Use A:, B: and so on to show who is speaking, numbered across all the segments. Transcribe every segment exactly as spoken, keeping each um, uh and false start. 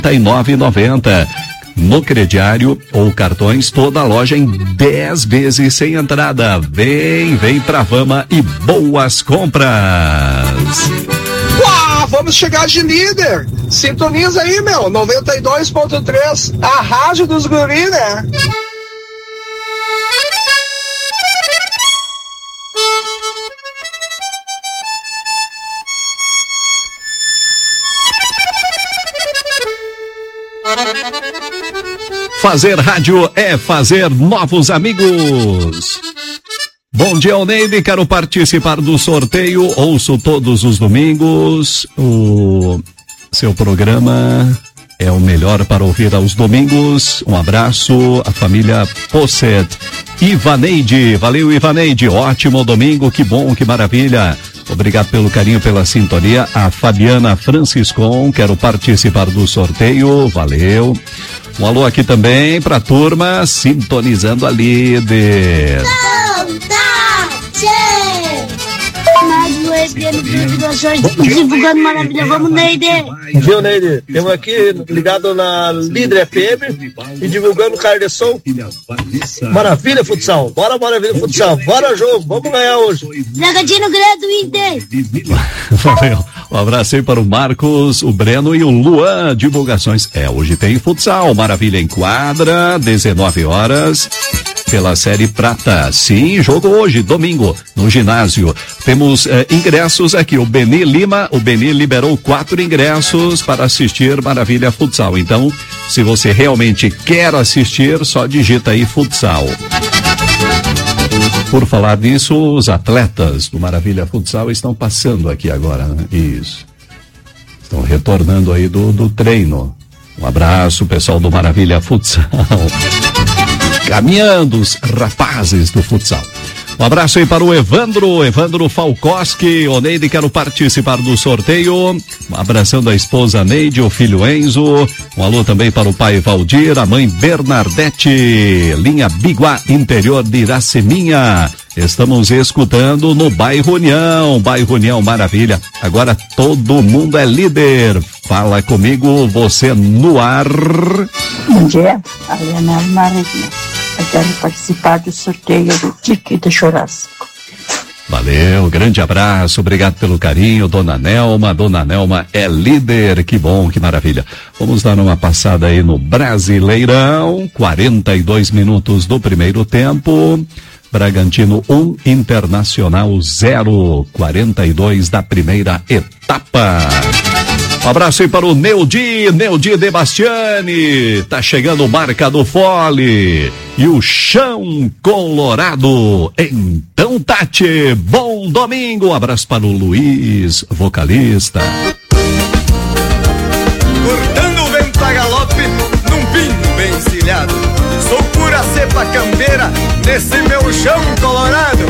A: e nove reais e noventa centavos. No crediário ou cartões, toda a loja em dez vezes sem entrada. Vem, vem pra Vama e boas compras.
B: Uau, vamos chegar de líder. Sintoniza aí, meu, noventa e dois ponto três, a rádio dos guri, né?
A: Fazer rádio é fazer novos amigos. Bom dia, Oneide, quero participar do sorteio, ouço todos os domingos, o seu programa é o melhor para ouvir aos domingos. Um abraço, a família Posset. Ivaneide, valeu Ivaneide, ótimo domingo, que bom, que maravilha. Obrigado pelo carinho, pela sintonia. A Fabiana Franciscon, quero participar do sorteio, valeu. Um alô aqui também pra turma sintonizando a líder.
C: Divulgando maravilha, vamos, Neide.
B: Viu, Neide? Temos aqui ligado na Líder F M e divulgando o Cardeção. Maravilha, futsal. Bora, maravilha, futsal. Bora, jogo. Vamos ganhar hoje.
C: Zagadinho Grande do Inter.
A: Valeu. Um abraço aí para o Marcos, o Breno e o Luan. Divulgações. É, hoje tem futsal. Maravilha em quadra, dezenove horas. Pela Série Prata. Sim, jogo hoje, domingo, no ginásio. Temos eh, ingressos aqui. O Beni Lima, o Beni liberou quatro ingressos para assistir Maravilha Futsal. Então, se você realmente quer assistir, só digita aí futsal. Por falar nisso, os atletas do Maravilha Futsal estão passando aqui agora, né? Isso. Estão retornando aí do, do treino. Um abraço, pessoal do Maravilha Futsal. Caminhando os rapazes do futsal. Um abraço aí para o Evandro, Evandro Falcoski. Ô Neide, quero participar do sorteio. Um abração da esposa Neide, o filho Enzo. Um alô também para o pai Valdir, a mãe Bernadette. Linha Biguá, interior de Iraceminha. Estamos escutando no Bairro União, Bairro União, maravilha. Agora todo mundo é líder. Fala comigo, você no ar.
D: Bom dia, Ariana Marinha. Eu quero participar do sorteio do ticket de churrasco.
A: Valeu, grande abraço, obrigado pelo carinho, dona Nelma, dona Nelma é líder, que bom, que maravilha. Vamos dar uma passada aí no Brasileirão, quarenta e dois minutos do primeiro tempo. Bragantino um, Internacional zero, quarenta e dois da primeira etapa. Um abraço aí para o Neudi, Neudi De Bastiani. Tá chegando Marca do Fole e o Chão Colorado. Então, Tati, bom domingo. Um abraço para o Luiz, vocalista.
E: Cortando o vento a galope num pinho bem encilhado. Sou pura cepa campeira nesse meu chão colorado.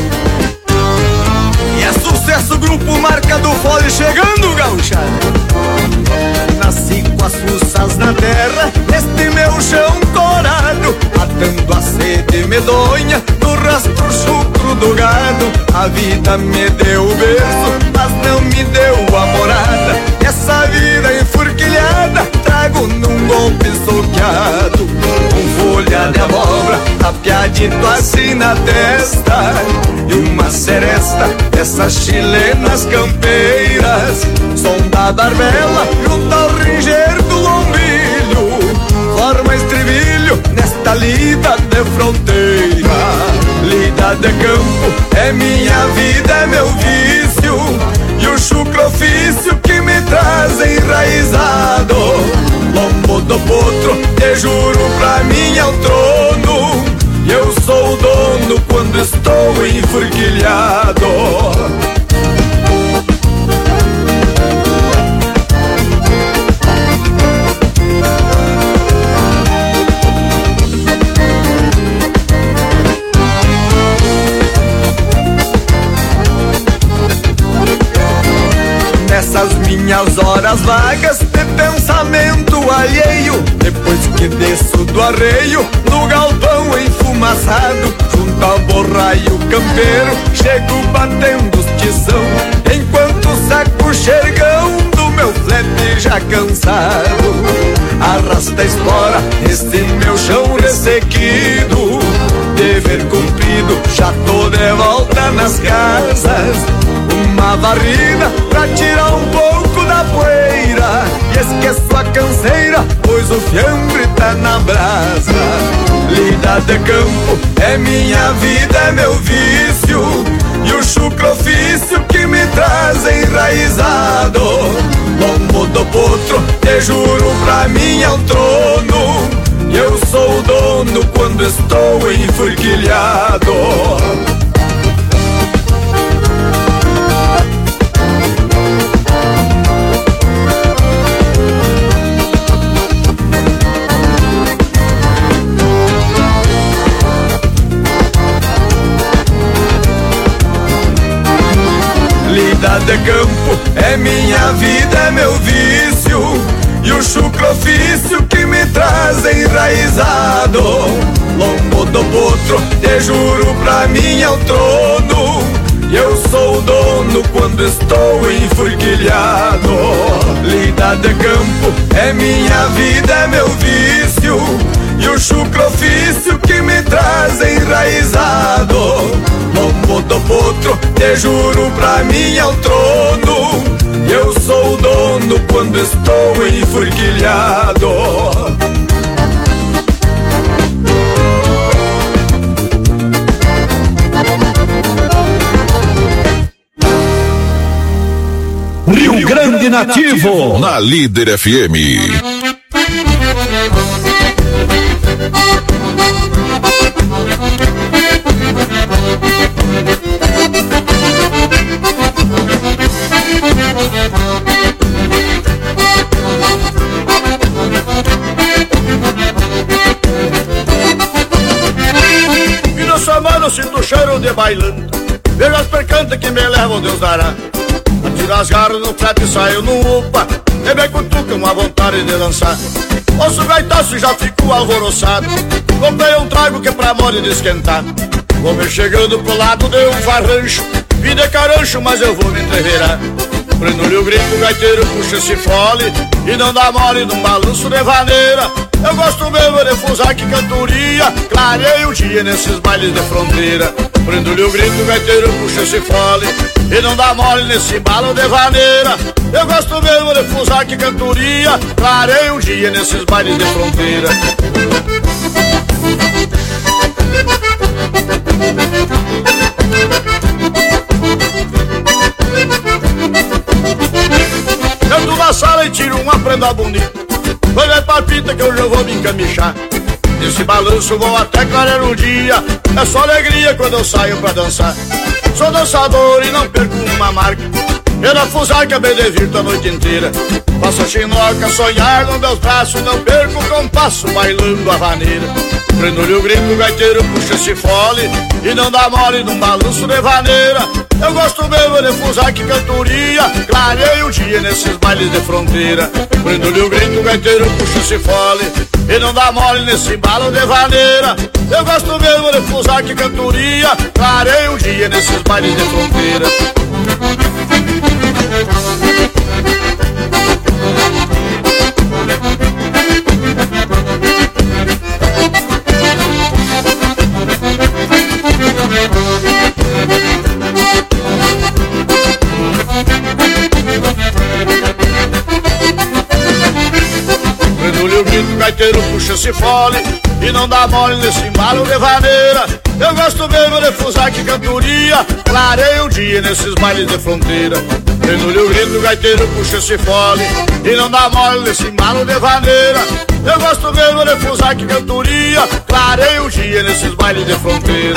E: E é sucesso, grupo Marca do Fole chegando, gauchada. Nasci com as fuças na terra, neste meu chão colorado, matando a sede medonha no rastro chucro do gado. A vida me deu o berço, mas não me deu a morada. Essa vida enforquilhada trago num golpe soqueado, com folha de abóbora tapeadito assim na testa, e uma seresta dessas chilenas campeiras, som da barbela junto ao ringer do lombilho, forma estribilho nesta lida de fronteira. Lida de campo é minha vida, é meu vício, e o chucro ofício que me traz enraizado. Lombo do potro, te juro, pra mim é o trono, e eu sou o dono quando estou enforquilhado. Nessas minhas horas vagas de pensamento alheio, depois que desço do arreio no galpão enfumaçado, junto ao borraio campeiro chego batendo os tição, enquanto saco o xergão do meu flete já cansado. esta espora, este meu chão ressequido. Dever cumprido, já tô de volta nas casas. Uma varrida pra tirar um pouco da poeira, e esqueço a canseira, pois o fiambre tá na brasa. Lida de campo é minha vida, é meu vício, e o chucro ofício que me traz enraizado. Lombo do potro, te juro, pra mim é um trono, e eu sou o dono quando estou enforquilhado. Lida de campo é minha vida, é meu vício, e o chucro ofício que me traz enraizado. Lombo do potro, te juro, pra mim é o trono, e eu sou o dono quando estou enforquilhado. Lida de campo é minha vida, é meu vício, e o chucro ofício que me traz enraizado. Lombo do potro, te juro, pra mim é o trono, e eu sou o dono quando estou enforquilhado.
A: Rio Grande Nativo,
F: na Líder F M.
G: E no samano sinto o cheiro de bailando, vejo as percantas que me levam, Deus dará. Atiro as garras no flete e saio no upa, e bem cutuca uma vontade de dançar. Ouço o gaitaço e já fico alvoroçado, comprei um trago que é pra moda de esquentar. Vou me chegando pro lado de um farrancho, vi de carancho, mas eu vou me entreverar. Prendo-lhe o grito, o gaiteiro puxa esse fole, e não dá mole num balanço de vaneira. Eu gosto mesmo de fusar que cantoria, clareia o dia nesses bailes de fronteira. Prendo-lhe o grito, o gaiteiro puxa esse fole, e não dá mole nesse balo de vaneira. Eu gosto mesmo de fusar que cantoria, clareia o dia nesses bailes de fronteira. Eu tô na sala e tiro uma prenda bonita, vai ver papita que hoje eu vou me encamichar. Nesse balanço vou até clarear o dia, é só alegria quando eu saio pra dançar. Sou dançador e não perco uma marca, eu na fusarca me divirto a noite inteira. Faço a chinoca, sonhar nos meus braços, não perco o compasso bailando a vaneira. Prendo-lhe o grito, o gaiteiro puxa esse fole, e não dá mole num balanço de vaneira. Eu gosto mesmo de fusar que cantoria, clareia o dia nesses bailes de fronteira. Prendo-lhe o grito, o gaiteiro puxa esse fole, e não dá mole nesse balo de vaneira. Eu gosto mesmo de fusar que cantoria, clareia o dia nesses bailes de fronteira. Prendo-lhe o grito, o gaiteiro puxa esse fole, e não dá mole nesse embalo de vaneira. Eu gosto mesmo de fusar que cantoria, clareia o dia nesses bailes de fronteira. Prendo-lhe o grito, o gaiteiro puxa esse fole, e não dá mole nesse embalo de vaneira. Eu gosto mesmo de fusar que cantoria, clareia o dia nesses bailes de fronteira.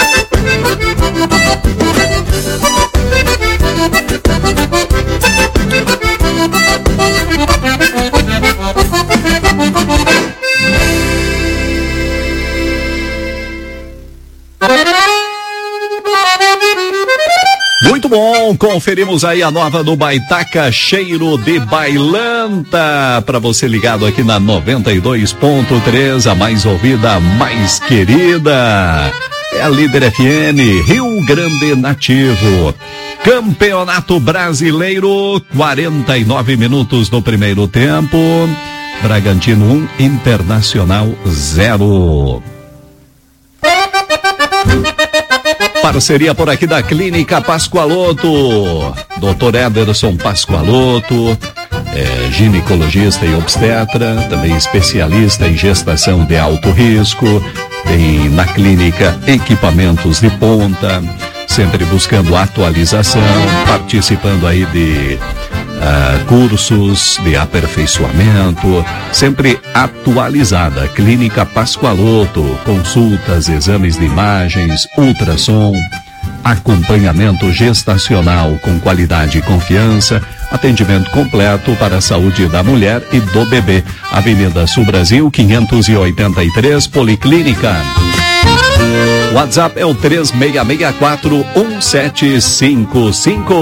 A: Muito bom, conferimos aí a nova do Baitaca, Cheiro de Bailanta, para você ligado aqui na noventa e dois ponto três, a mais ouvida, a mais querida, é a Líder F M, Rio Grande Nativo. Campeonato Brasileiro, quarenta e nove minutos no primeiro tempo. Bragantino um, Internacional zero. Parceria por aqui da Clínica Pascoaloto, doutor Ederson Pascoaloto, é, ginecologista e obstetra, também especialista em gestação de alto risco, tem na clínica equipamentos de ponta, sempre buscando atualização, participando aí de uh, cursos de aperfeiçoamento, sempre atualizada. Clínica Pascoaloto, consultas, exames de imagens, ultrassom, acompanhamento gestacional com qualidade e confiança, atendimento completo para a saúde da mulher e do bebê. Avenida Sul Brasil, quinhentos e oitenta e três, Policlínica. WhatsApp é o três seis seis quatro um sete cinco cinco.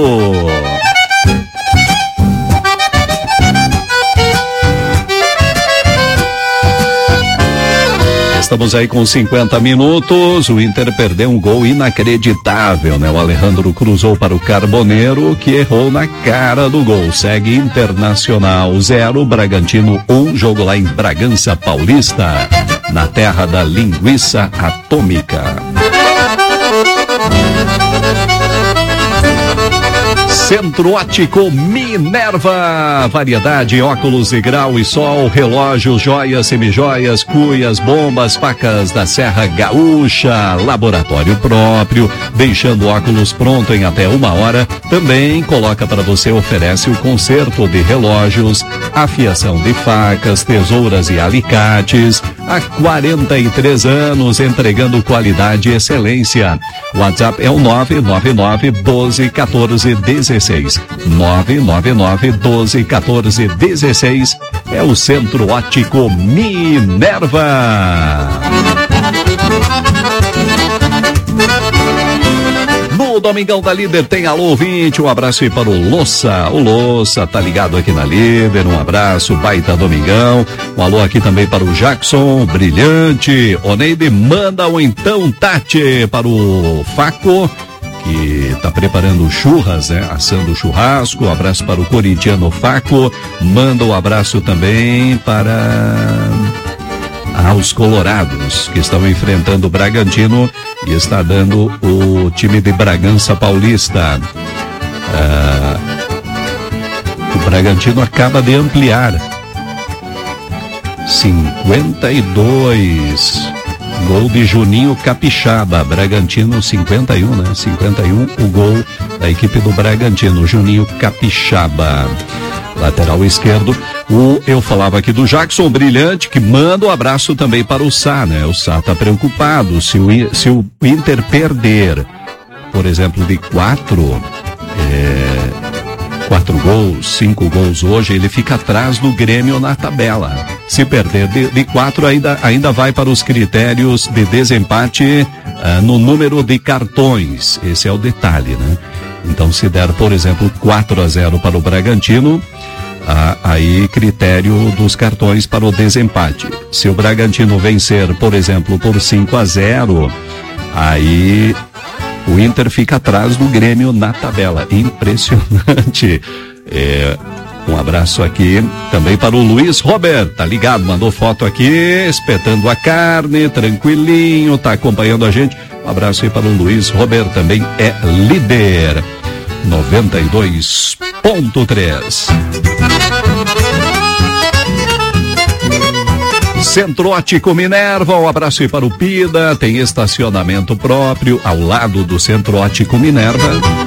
A: Estamos aí com cinquenta minutos, o Inter perdeu um gol inacreditável, né? O Alejandro cruzou para o Carboneiro, que errou na cara do gol. Segue Internacional zero, Bragantino um, jogo lá em Bragança Paulista, na terra da linguiça atômica. Centro Óptico Minerva, variedade, óculos de grau e sol, relógios, joias, semijoias, cuias, bombas, facas da Serra Gaúcha, laboratório próprio, deixando óculos pronto em até uma hora. Também coloca para você, oferece o conserto de relógios, afiação de facas, tesouras e alicates. Há quarenta e três anos entregando qualidade e excelência. WhatsApp é o nove nove nove, doze, quatorze, dezesseis. nove nove nove, doze, quatorze, dezesseis. É o Centro Óptico Minerva. No Domingão da Líder tem Alô Ouvinte, um abraço aí para o Louça. O Louça tá ligado aqui na Líder, um abraço, baita Domingão. Um alô aqui também para o Jackson, brilhante. Oneide manda um então Tati para o Faco, que tá preparando churras, né? Assando churrasco. Um abraço para o corintiano Faco. Manda um abraço também para aos colorados, que estão enfrentando o Bragantino e está dando o time de Bragança Paulista. Ah, o Bragantino acaba de ampliar. cinquenta e dois. Gol de Juninho Capixaba. Bragantino cinquenta e um, né? cinquenta e um o gol da equipe do Bragantino. Juninho Capixaba. Lateral esquerdo. O, eu falava aqui do Jackson Brilhante, que manda um abraço também para o Sá, né? O Sá tá preocupado. Se o, se o Inter perder, por exemplo, de quatro, é, quatro gols, cinco gols hoje, ele fica atrás do Grêmio na tabela. Se perder de, de quatro, ainda, ainda vai para os critérios de desempate ah, no número de cartões. Esse é o detalhe, né? Então, se der, por exemplo, quatro a zero para o Bragantino, ah, aí critério dos cartões para o desempate. Se o Bragantino vencer, por exemplo, por cinco a zero, aí o Inter fica atrás do Grêmio na tabela. Impressionante. É, um abraço aqui também para o Luiz Robert, tá ligado? Mandou foto aqui, espetando a carne, tranquilinho, tá acompanhando a gente. Um abraço aí para o Luiz Robert, também é líder. noventa e dois ponto três. Centro Óptico Minerva, um abraço aí para o Pida, tem estacionamento próprio ao lado do Centro Óptico Minerva.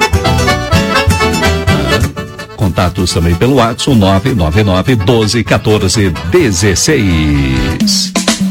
A: Contatos também pelo WhatsApp, nove nove nove, doze, quatorze, dezesseis.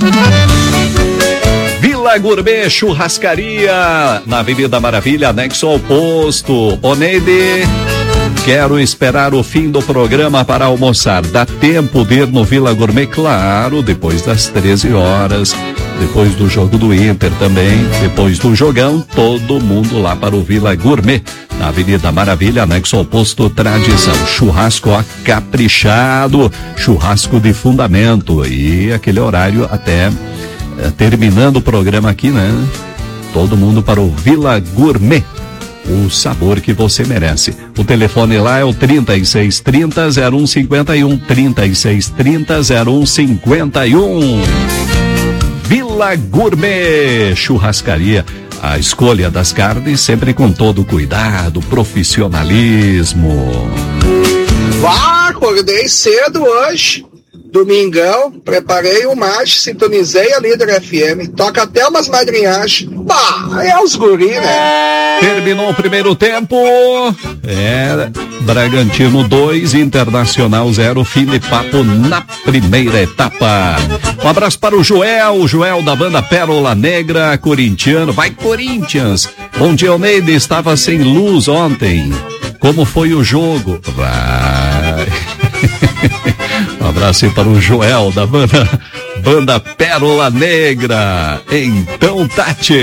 A: Vila Gourmet Churrascaria, na Avenida Maravilha, anexo ao posto. Oneide, quero esperar o fim do programa para almoçar. Dá tempo de ir no Vila Gourmet? Claro, depois das treze horas, depois do jogo do Inter também, depois do jogão, todo mundo lá para o Vila Gourmet, na Avenida Maravilha, anexo ao posto Tradição. Churrasco ó, caprichado, churrasco de fundamento, e aquele horário até é, terminando o programa aqui, né? Todo mundo para o Vila Gourmet. o sabor que você merece. O telefone lá é o trinta e seis trinta, zero um cinquenta e um, trinta e seis trinta, zero um cinquenta e um. Vila Gourmet Churrascaria. A escolha das carnes sempre com todo cuidado, profissionalismo.
H: Vá, acordei cedo hoje, domingão, preparei o macho, sintonizei a Líder F M, toca até umas madrinhagens. Bah, é os guri, né?
A: Terminou o primeiro tempo, é, Bragantino dois, Internacional zero, fim de papo na primeira etapa. Um abraço para o Joel, o Joel da banda Pérola Negra, corintiano, vai Corinthians. Bom dia, Almeida, estava sem luz ontem, como foi o jogo? Vai. Um abraço aí para o Joel da banda, banda Pérola Negra. Então, Tati.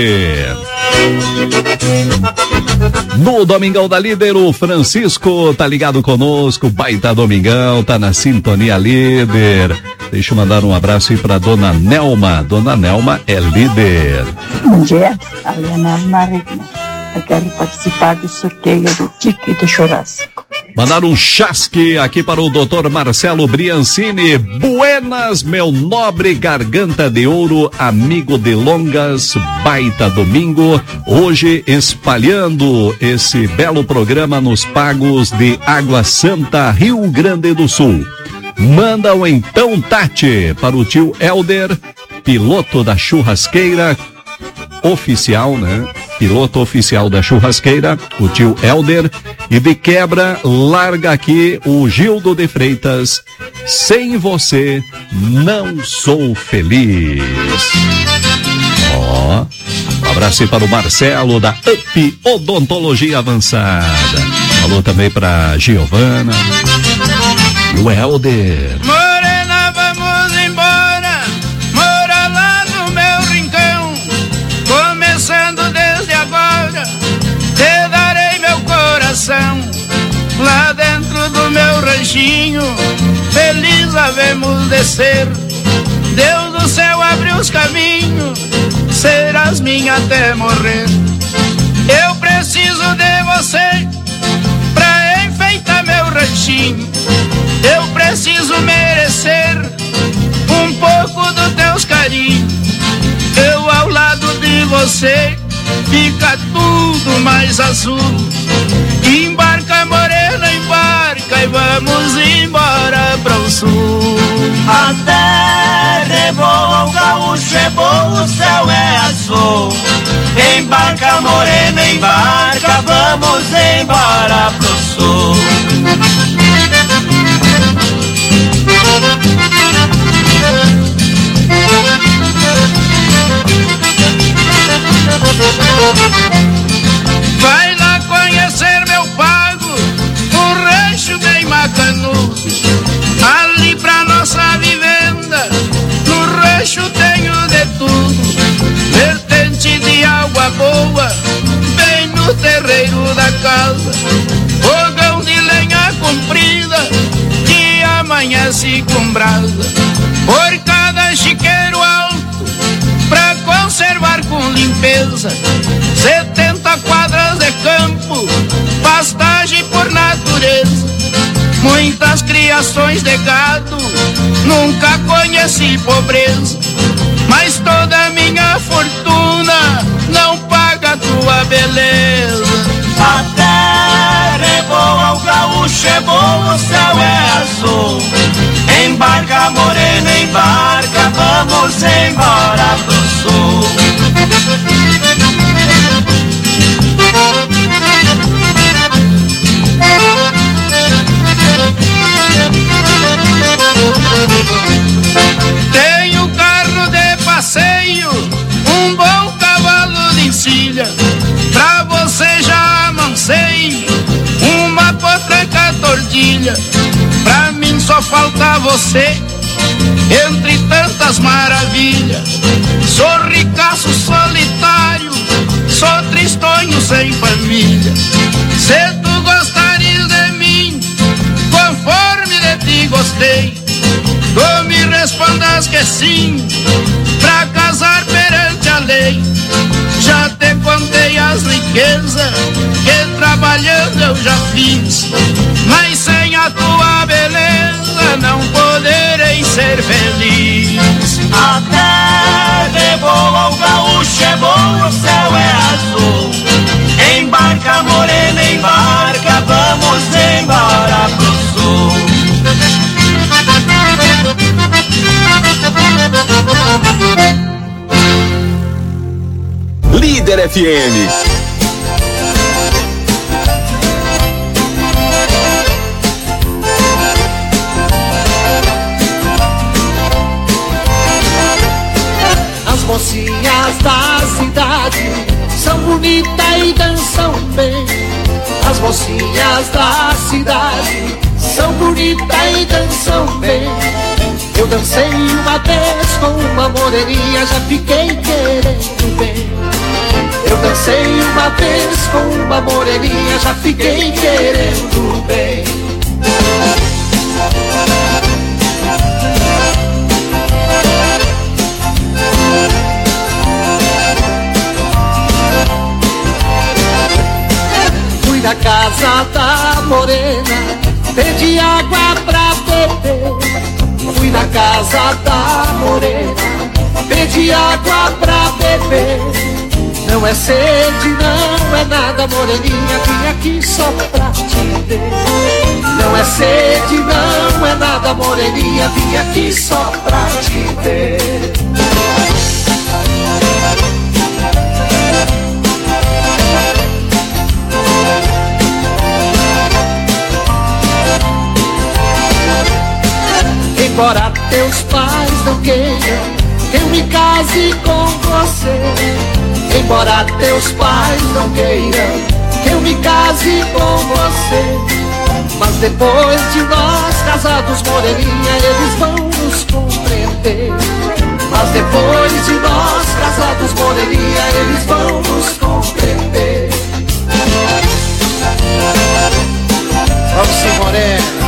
A: No Domingão da Líder, o Francisco tá ligado conosco, baita Domingão, tá na sintonia Líder. Deixa eu mandar um abraço aí pra Dona Nelma. Dona Nelma é líder.
D: Bom dia, Aliana Marigna. Eu quero participar do sorteio do ticket de churrasco.
A: Mandar um chasque aqui para o doutor Marcelo Briancini. Buenas, meu nobre garganta de ouro, amigo de longas, baita domingo. Hoje espalhando esse belo programa nos pagos de Água Santa, Rio Grande do Sul. Manda o então Tati para o tio Helder, piloto da churrasqueira oficial, né? Piloto oficial da churrasqueira, o tio Helder. E de quebra, larga aqui o Gildo de Freitas. Sem você, não sou feliz. Ó, um abraço para o Marcelo da Up Odontologia Avançada. Falou também para Giovana e o Helder.
I: Morena, vamos embora, mora lá no meu rincão. Começando desde agora, te darei meu coração. Lá dentro do meu ranchinho, feliz havemos de ser. Deus do céu abre os caminhos, serás minha até morrer. Eu preciso de você pra enfeitar meu ranchinho. Eu preciso merecer um pouco dos teus carinhos. Eu ao lado de você fica tudo mais azul. Embarca, morena, embarca e vamos embora para o sul.
J: A terra é boa, o gaúcho é bom, o céu é azul. Embarca, morena, embarca, vamos embora pro sul.
I: Vai lá conhecer meu pago, um rancho bem macanudo. Ali pra nossa vivenda, no rancho tenho de tudo. Vertente de água boa, bem no terreiro da casa. Fogão de lenha comprida, que amanhece com brasa. Por cada chiqueiro alto, pra conservar com limpeza. Setenta quadras de campo, pastagem por natureza. Muitas criações de gado, nunca conheci pobreza. Mas toda minha fortuna não paga tua beleza.
J: A terra é boa, o gaúcho é bom, o céu é azul. Embarca, morena, embarca, vamos embora pro sul.
I: Tenho carro de passeio, um bom cavalo de encilha. Pra você já amancei uma potranca tordilha. Pra mim só falta você, entre tantas maravilhas. Sou ricaço solitário, sou tristonho sem família. Se tu gostares de mim, conforme de ti gostei, tu me respondas que sim, pra casar perante a lei. Já te contei as riquezas que trabalhando eu já fiz, mas sem a tua beleza não poderei ser feliz.
J: A terra é boa, o gaúcho é bom, o céu é azul. Embarca, morena, embarca, vamos embora pro sul.
K: Líder F M.
L: As mocinhas da cidade são bonitas e dançam bem. As mocinhas da cidade são bonitas e dançam bem. Eu dancei uma vez com uma moreninha, já fiquei querendo bem. Eu dancei uma vez com uma moreninha, já fiquei querendo bem. Fui na casa da morena, pedi água pra beber. Fui na casa da morena, pedi água pra beber. Não é sede, não é nada, moreninha, vim aqui só pra te ver. Não é sede, não é nada, moreninha, vim aqui só pra te ver. Embora teus pais não queiram que eu me case com você. Embora teus pais não queiram que eu me case com você, mas depois de nós casados, moreninha, eles vão nos compreender. Mas depois de nós casados, moreninha, eles vão nos compreender. Vamos sim, morena.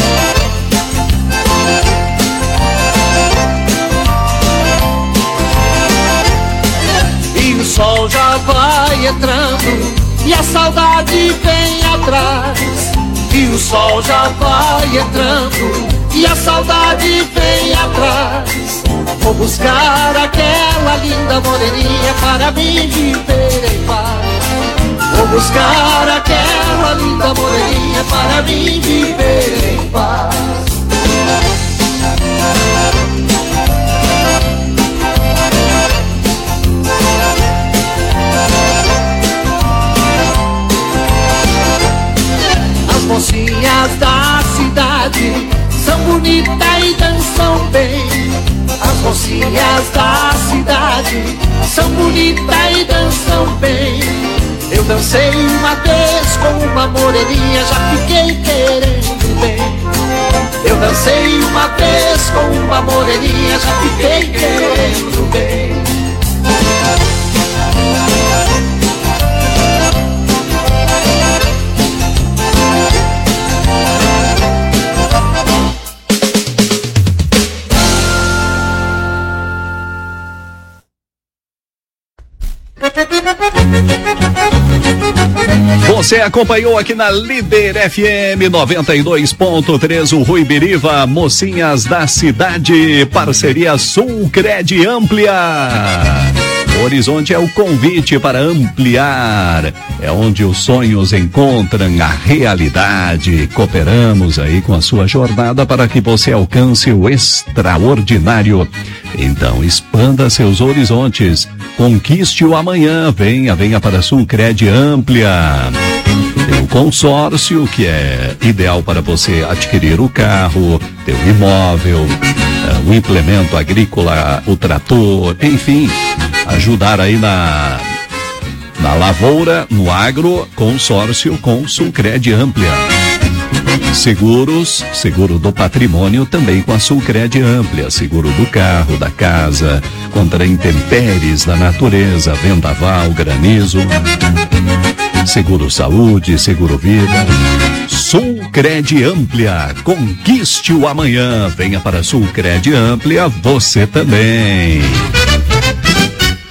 L: O sol já vai entrando e a saudade vem atrás. E o sol já vai entrando e a saudade vem atrás. Vou buscar aquela linda moreninha para me viver em paz. Vou buscar aquela linda moreninha para me viver em paz. As mocinhas da cidade são bonitas e dançam bem. As mocinhas da cidade são bonitas e dançam bem. Eu dancei uma vez com uma moreninha, já fiquei querendo bem. Eu dancei uma vez com uma moreninha, já fiquei querendo bem.
A: Você acompanhou aqui na Líder F M noventa e dois ponto três o Rui Biriva, Mocinhas da Cidade, parceria Sulcred Amplia. O Horizonte é o convite para ampliar, é onde os sonhos encontram a realidade. Cooperamos aí com a sua jornada para que você alcance o extraordinário. Então expanda seus horizontes, conquiste o amanhã, venha, venha para a Sulcred Amplia. Tem o consórcio que é ideal para você adquirir o carro, ter o imóvel, o implemento agrícola, o trator, enfim, ajudar aí na, na lavoura, no agro, consórcio com Sulcred Amplia. Seguros, seguro do patrimônio também com a Sulcred Amplia, seguro do carro, da casa, contra intempéries da natureza, vendaval, granizo, seguro saúde, seguro vida. Sulcred Amplia, conquiste o amanhã, venha para a Sulcred Amplia, você também.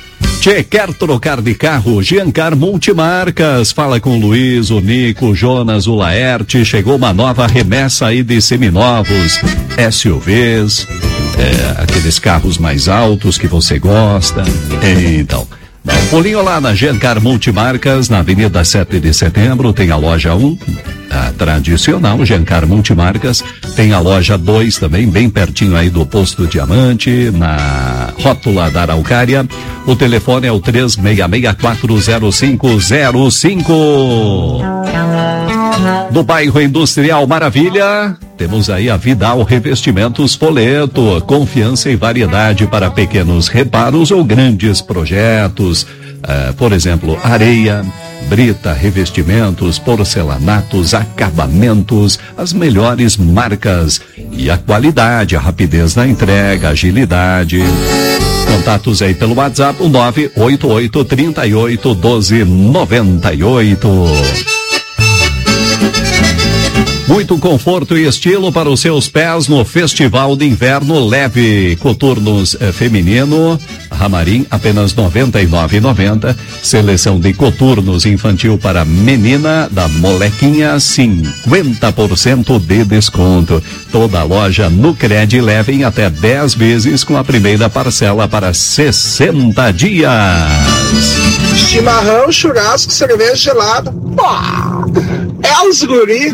A: Tchê, quer trocar de carro? Giancar Multimarcas. Fala com o Luiz, o Nico, o Jonas, o Laerte. Chegou uma nova remessa aí de seminovos, S U Vs, é, aqueles carros mais altos que você gosta. Então, dá um pulinho lá na Giancar Multimarcas, na Avenida sete de Setembro, tem a loja um, a tradicional Giancar Multimarcas, tem a loja dois também, bem pertinho aí do Posto Diamante, na rótula da Araucária. O telefone é o três seis seis quatro zero cinco zero cinco. Do bairro Industrial Maravilha, temos aí a Vidal Revestimentos Poleto, confiança e variedade para pequenos reparos ou grandes projetos. Uh, por exemplo, areia, brita, revestimentos, porcelanatos, acabamentos, as melhores marcas e a qualidade, a rapidez na entrega, agilidade. Contatos aí pelo WhatsApp, o nove oito oito, três oito, um dois, nove oito. Muito conforto e estilo para os seus pés no Festival de Inverno Leve. Coturnos eh, feminino, Ramarim, apenas noventa e nove reais e noventa centavos. Seleção de coturnos infantil para menina da Molequinha, cinquenta por cento de desconto. Toda a loja no Cred leva em até dez vezes com a primeira parcela para sessenta dias.
H: Chimarrão, churrasco, cerveja gelada. Pô, é os guri.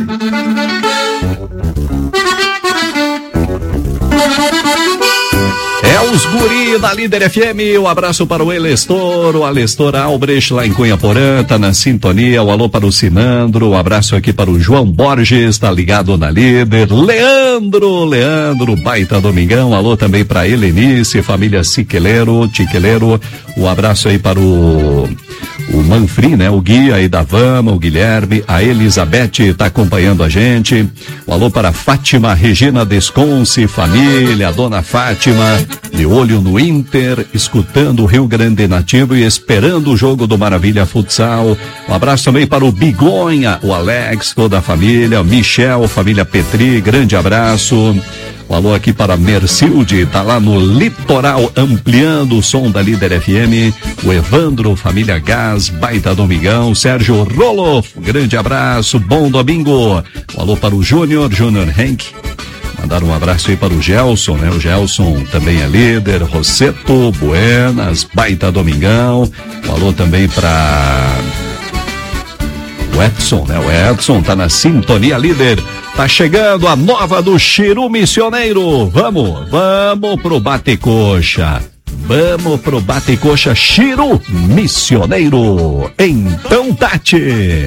A: É os guri da Líder F M, um abraço para o Elestor, o Alestor Albrecht lá em Cunha Porã, tá na sintonia, um alô para o Sinandro, um abraço aqui para o João Borges, tá ligado na Líder, Leandro, Leandro, baita domingão, um alô também para Helenice, família Siqueleiro, Tiqueleiro, um abraço aí para o o Manfrim, né? O Gui aí da Vama, o Guilherme, a Elizabeth tá acompanhando a gente. Um alô para Fátima Regina Desconce, família, a dona Fátima, de olho no Inter, escutando o Rio Grande Nativo e esperando o jogo do Maravilha Futsal. Um abraço também para o Bigonha, o Alex, toda a família, o Michel, família Petri, grande abraço. Um alô aqui para Mercilde, tá lá no litoral ampliando o som da Líder F M. O Evandro, família Gás, baita domingão. Sérgio Roloff, grande abraço, bom domingo. Um alô para o Júnior, Júnior Henk. Mandar um abraço aí para o Gelson, né? O Gelson também é líder. Rosseto, Buenas, baita domingão. Um alô também para o Edson, né? O Edson tá na sintonia Líder. Tá chegando a nova do Chiru Missioneiro. Vamos, vamos pro Bate-Coxa. Vamos pro Bate-Coxa Chiru Missioneiro. Então, Tati.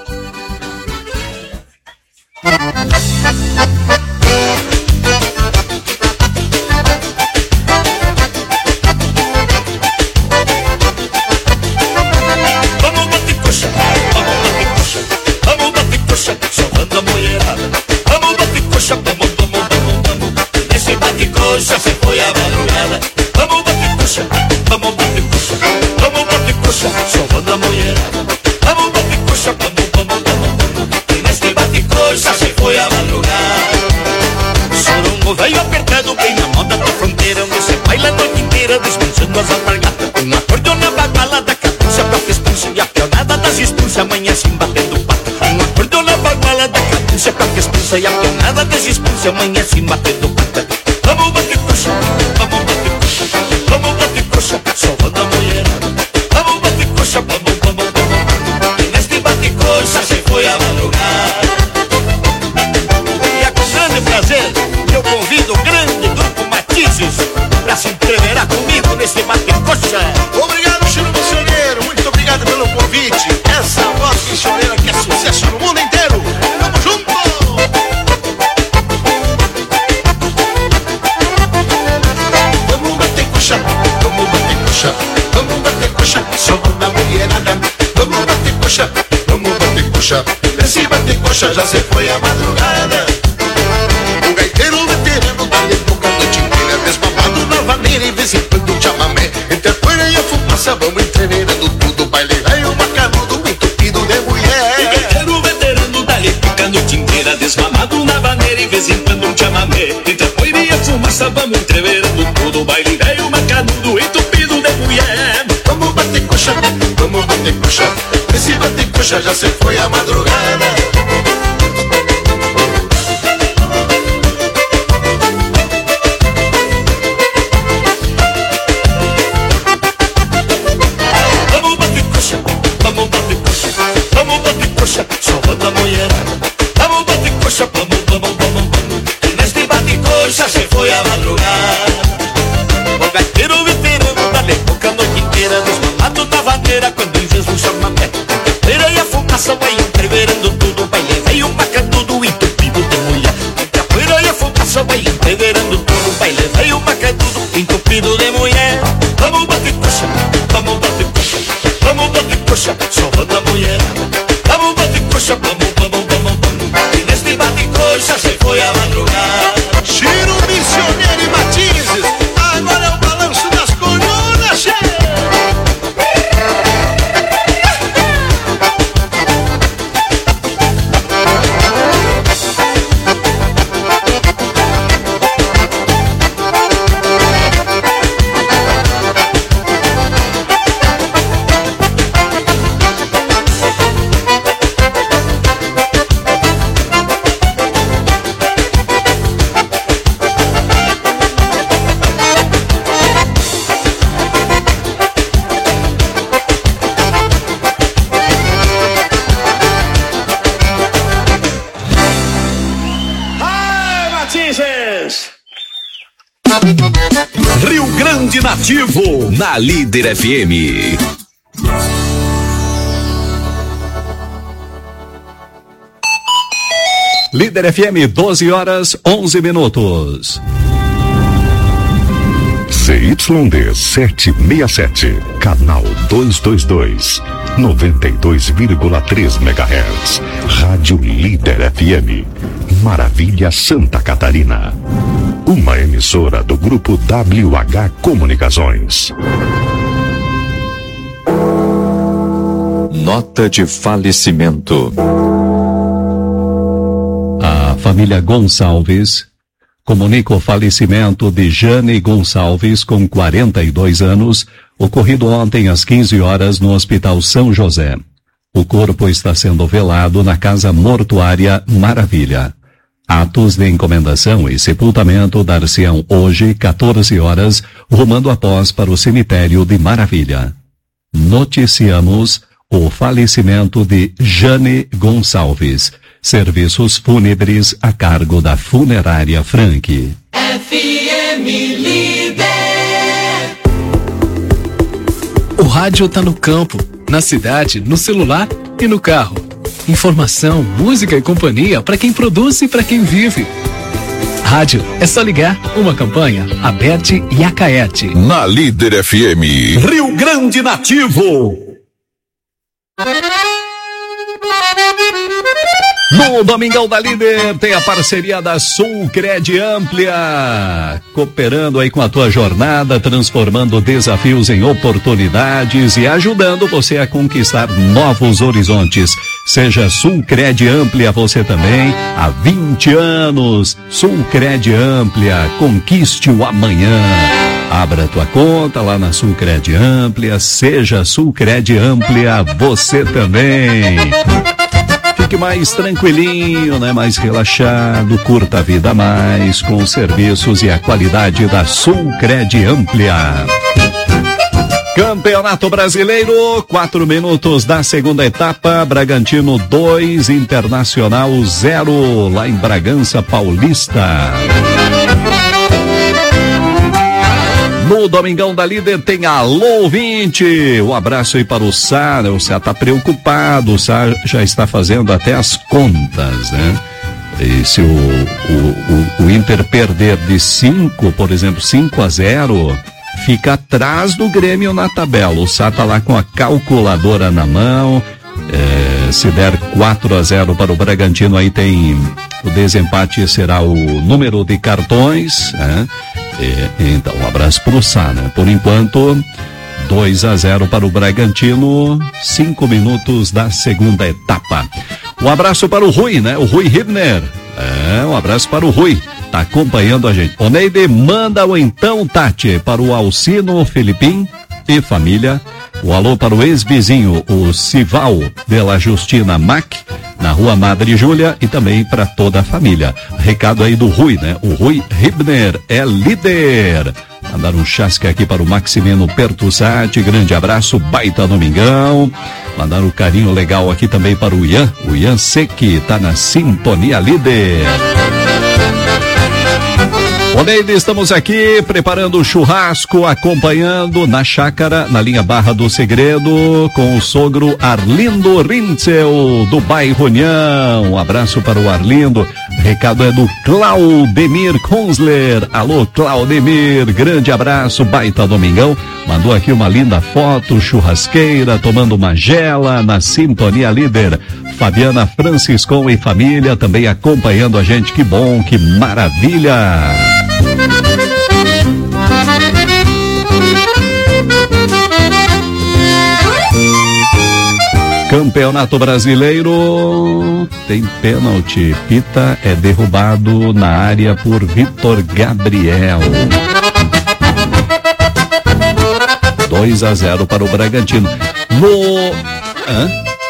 K: Coxa, se foi a madrugada. Vamos bater coxa, vamos bater coxa, vamos bater coxa, sovando a mulherada. Vamos bater coxa, vamos, vamos, vamos, vamos. E nesse bate coxa, se foi a madrugada. Sorongo veio apertado bem na moda da fronteira, onde se baila a noite inteira, desmanchando as alpargatas. Um acordeon na baguala da cadência pra responsa e a pionada das expulsas, amanhece batendo pata. Um acordeon na baguala da cadência pra responsa e a pionada das expulsas, amanhece batendo pata. Vamos bater coxa, vamos bater coxa, vamos bater coxa, sovando a mulherada. Vamos bater coxa, vamos, vamos, vamos. E neste bate coxa se foi a madrugada. E é com grande prazer que eu convido o grande grupo Matizes pra se entreverar comigo nesse bate coxa.
G: Obrigado, Chiru Missioneiro, muito obrigado pelo convite. Essa voz missioneira que é sucesso no mundo inteiro. Tamo junto! Vamos bater coxa, vamos bater coxa, só da mulherada. Vamos bater coxa, vamos bater coxa. Nesse bater coxa já se foi a madrugada. O gaiteiro veterano da época do tinteira, desmamado na vaneira e vez em quando chamamé. Entre a poeira e a fumaça vamos entreverando tudo. Baile velho, macanudo, entupido de mulher.
K: O gaiteiro veterano da época do tinteira, desmamado na vaneira e vez em quando um chamamé. Entre a poeira e a fumaça vamos entreverando tudo. Baile velho, macanudo, entupido de mulher. Vamos coxa, vamos bater coxa. Esse bater coxa já se foi a madrugada. Vamos bater coxa, vamos bater coxa, vamos bater coxa, só banda mulherada. Vamos bater coxa, vamos, vamos, vamos, vamos. E neste bate coxa se foi a madrugada. O gaiteiro veterano da época a noite inteira, nos mamados na vaneira, quando em Jesus chama pé. Capoeira e a fumaça vai entreverando tudo, vai levar e um macadudo entupido de mulher. Capoeira e a fumaça vai entreverando tudo, vai levar e um macadudo entupido de mulher. Vamos bater coxa, vamos bater coxa, vamos bater coxa, só banda mulherada. Vamos bater coxa, vamos, vamos, vamos, vamos. E neste bate coxa se foi a madrugada.
G: Giro Missioneiro e Matizes, agora é o balanço das colunas, che!
M: Rio Grande Nativo, na Líder F M.
A: Líder F M, doze horas, onze minutos.
F: C Y D setecentos e sessenta e sete, canal duzentos e vinte e dois, noventa e dois vírgula três megahertz. Rádio Líder F M, Maravilha, Santa Catarina. Uma emissora do grupo W H Comunicações.
N: Nota de falecimento.
A: A família Gonçalves comunica o falecimento de Jane Gonçalves, com quarenta e dois anos, ocorrido ontem às quinze horas no Hospital São José. O corpo está sendo velado na Casa Mortuária Maravilha. Atos de encomendação e sepultamento dar-se-ão hoje, quatorze horas, rumando após para o cemitério de Maravilha. Noticiamos o falecimento de Jane Gonçalves. Serviços fúnebres a cargo da Funerária Frank.
L: F M Líder.
O: O rádio tá no campo, na cidade, no celular e no carro. Informação, música e companhia para quem produz e para quem vive. Rádio, é só ligar. Uma campanha, Aberte e Acaete.
F: Na Líder F M.
M: Rio Grande Nativo.
A: No Domingão da Líder tem a parceria da Sulcred Amplia, cooperando aí com a tua jornada, transformando desafios em oportunidades e ajudando você a conquistar novos horizontes. Seja Sulcred Amplia você também, há vinte anos. Sulcred Amplia, conquiste o amanhã. Abra tua conta lá na Sulcred Amplia, seja Sulcred Amplia você também. Fique mais tranquilinho, né? Mais relaxado, curta a vida mais com os serviços e a qualidade da Sulcred Amplia. Campeonato Brasileiro, quatro minutos da segunda etapa, Bragantino dois, Internacional zero, lá em Bragança Paulista. No Domingão da Líder tem Alô Ouvinte. Um abraço aí para o Sá, né? O Sá tá preocupado, o Sá já está fazendo até as contas, né? E se o, o, o, o Inter perder de cinco, por exemplo, cinco a zero, fica atrás do Grêmio na tabela. O Sá tá lá com a calculadora na mão. É, se der quatro a zero para o Bragantino, aí tem o desempate, será o número de cartões, né? É, então, um abraço pro Sá, né? Por enquanto, dois a zero para o Bragantino, cinco minutos da segunda etapa. Um abraço para o Rui, né? O Rui Hibner. É, um abraço para o Rui. Tá acompanhando a gente. O Neide, manda o então, Tati, para o Alcino Filipim, e família. O alô para o ex-vizinho, o Sival de la Justina Mac, na rua Madre Júlia, e também para toda a família. Recado aí do Rui, né? O Rui Ribner é líder. Mandar um chasque aqui para o Maximino Pertussati, grande abraço, baita domingão. Mandar um carinho legal aqui também para o Ian, o Ian Seque, tá na sintonia líder. Oneide, estamos aqui preparando o churrasco, acompanhando na chácara, na linha Barra do Segredo, com o sogro Arlindo Rintzel, do bairro União. Um abraço para o Arlindo. Recado é do Claudemir Konsler. Alô, Claudemir, grande abraço, baita domingão. Mandou aqui uma linda foto, churrasqueira, tomando uma gela na sintonia líder. Fabiana Franciscon e família também acompanhando a gente. Que bom, que maravilha! Campeonato Brasileiro tem pênalti. Pita é derrubado na área por Vitor Gabriel. dois a zero para o Bragantino. No... Hã?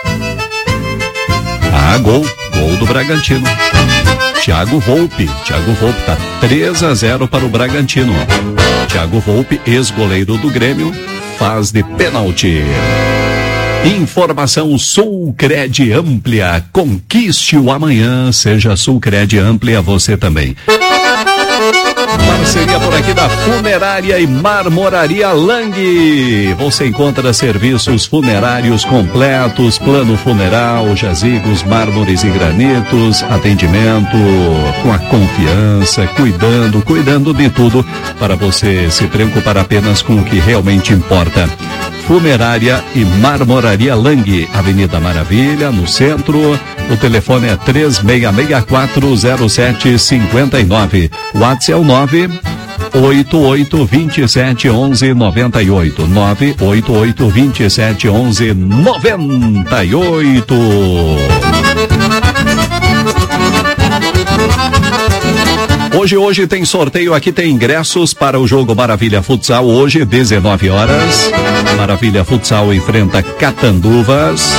A: Ah, gol. Gol do Bragantino. Thiago Volpe. Thiago Volpe tá três a zero para o Bragantino. Thiago Volpe, ex-goleiro do Grêmio, faz de pênalti. Informação Sulcred Amplia. Conquiste o amanhã. Seja Sulcred Amplia você também. Parceria por aqui da Funerária e Marmoraria Lang. Você encontra serviços funerários completos, plano funeral, jazigos, mármores e granitos, atendimento com a confiança, cuidando, cuidando de tudo para você se preocupar apenas com o que realmente importa. Funerária e Marmoraria Lang, Avenida Maravilha, no centro. O telefone é três seis seis quatro zero sete cinco nove. O WhatsApp é o nove oito oito dois sete um um nove oito. nove oito oito dois sete um um nove oito. Hoje, hoje tem sorteio aqui, tem ingressos para o jogo Maravilha Futsal, hoje, dezenove horas. Maravilha Futsal enfrenta Catanduvas.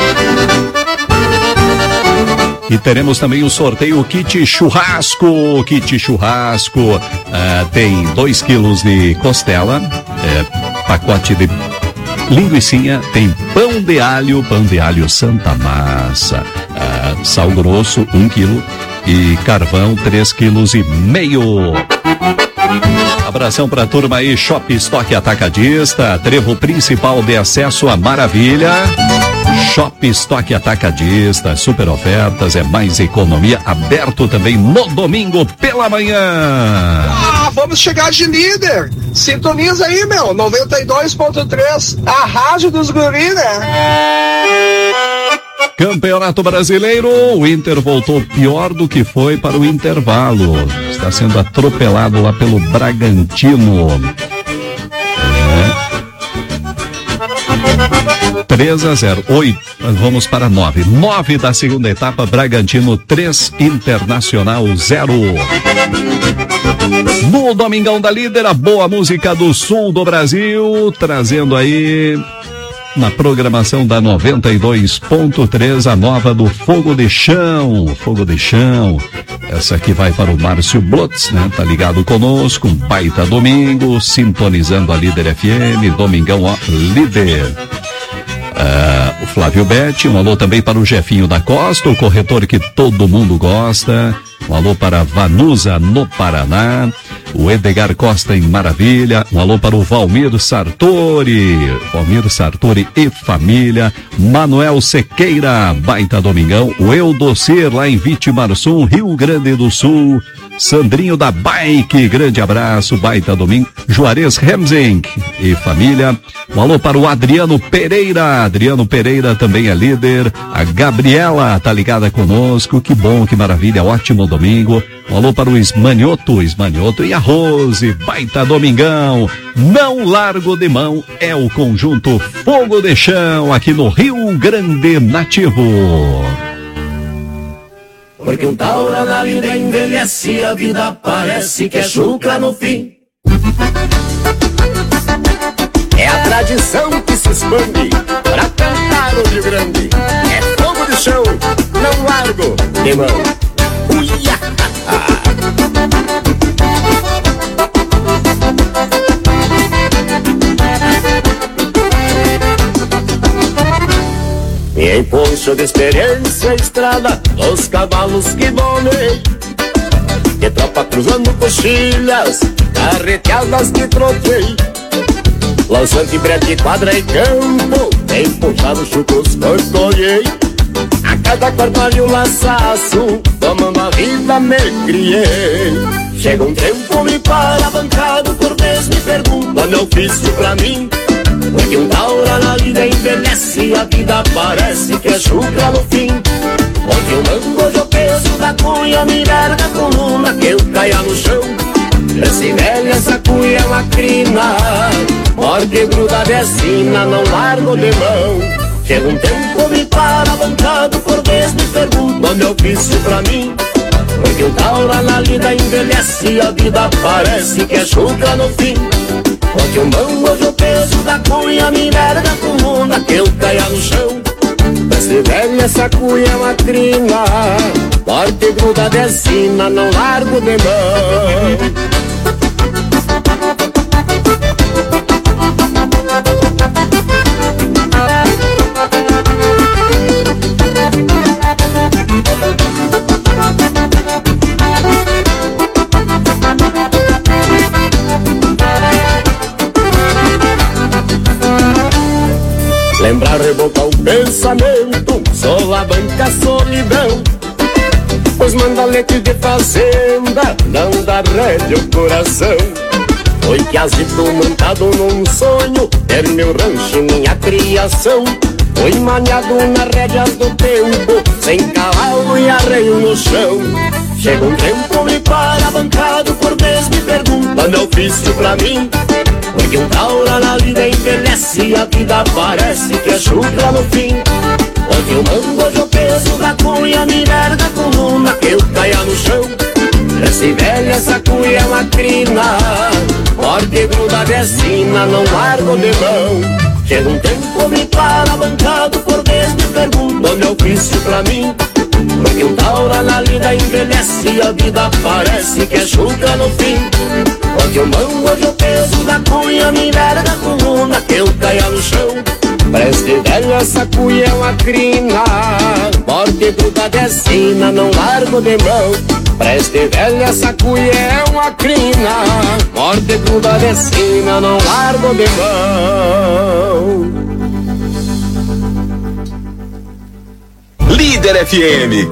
A: E teremos também o sorteio Kit Churrasco. Kit Churrasco uh, tem dois quilos de costela, uh, pacote de linguicinha, tem pão de alho, pão de alho Santa Massa, uh, sal grosso, um quilo. E carvão, três quilos e meio. Abração pra turma aí, Shop Estoque Atacadista, trevo principal de acesso à Maravilha. Shop Estoque Atacadista, super ofertas, é mais economia, aberto também no domingo pela manhã.
H: Ah, vamos chegar de líder. Sintoniza aí, meu, noventa e dois ponto três, a rádio dos guri, né?
A: Campeonato Brasileiro, o Inter voltou pior do que foi para o intervalo. Está sendo atropelado lá pelo Bragantino. É. três a zero. oito. Vamos para nove. nove da segunda etapa, Bragantino três, Internacional zero. No Domingão da Líder, a boa música do sul do Brasil, trazendo aí na programação da noventa e dois ponto três, a nova do Fogo de Chão. Fogo de Chão. Essa aqui vai para o Márcio Blotz, né? Tá ligado conosco, um baita domingo, sintonizando a Líder F M, Domingão ó, Líder. Uh, o Flávio Betti, um alô também para o Jefinho da Costa, o corretor que todo mundo gosta. Um alô para Vanusa, no Paraná. O Edgar Costa em Maravilha. Um alô para o Valmir Sartori. Valmir Sartori e família. Manuel Sequeira, baita domingão. O Eudocir lá em Vitimarsum, Rio Grande do Sul. Sandrinho da Bike, grande abraço, baita domingo. Juarez Remzing e família. Um alô para o Adriano Pereira. Adriano Pereira também é líder. A Gabriela tá ligada conosco. Que bom, que maravilha, ótimo domingo. Um alô para o Ismanioto, Ismanioto e a Rose, baita domingão. Não largo de mão, é o conjunto Fogo de Chão aqui no Rio Grande Nativo.
K: Porque um taura na vida envelhece, a vida parece que é chucra no fim. É atrás
P: tradição que se expande pra cantar o Rio Grande. É fogo de chão, não largo de mão. Uia! E em poncho de experiência a estrada dos cavalos que domei, de tropa cruzando coxilhas, carreteadas que troquei, lançante, brete, quadra e campo, empuxado, chucos, corcolhei. A cada quarto um laçaço, tomando a vida me criei. Chega um tempo, me para bancado, por vez me pergunta meu ofício pra mim. Porque um taura na vida envelhece, a vida parece que é chucra no fim. Onde eu mando hoje o peso da cunha, me larga a coluna que eu caia no chão. Esse velho, essa cunha é uma crina, morte gruda de sina, não largo de mão. Chega um tempo, me para bancado, por vez me pergunta o meu ofício pra mim. Porque um taura na vida envelhece, a vida parece que é chucra no fim. Onde eu mão hoje o peso da cunha, me larga a coluna que eu caia no chão. Esse velho, essa cunha é uma crina, morte gruda de sina, não largo de mão. Lembrar, revoltar o pensamento, solavanca a solidão, pois mandaletes de fazenda não dá rédea ao coração. Foi que agito montado num sonho, ter meu rancho e minha criação. Foi maniado nas rédeas do tempo, sem cavalo e arreio no chão. Chega um tempo, me para bancado, por vez me pergunta meu ofício pra mim. Porque um taura na vida envelhece, a vida parece que é chucra no fim. Onde eu mando hoje o peso da cunha, me larga a coluna que eu caia no chão. Esse velho, essa cunha é uma crina, morte gruda de sina, não largo de mão. Chega um tempo, me para bancado, por vez me pergunta o meu ofício pra mim. Porque um taura na lida envelhece, a vida parece que é chucra no fim. Onde eu mão hoje o peso da cunha, me larga a coluna que eu caia no chão. Preste velho, essa cunha é uma crina, morte gruda de sina, não largo de mão. Preste velho, essa cunha é uma crina, morte gruda de sina, não largo de mão.
M: Líder F M.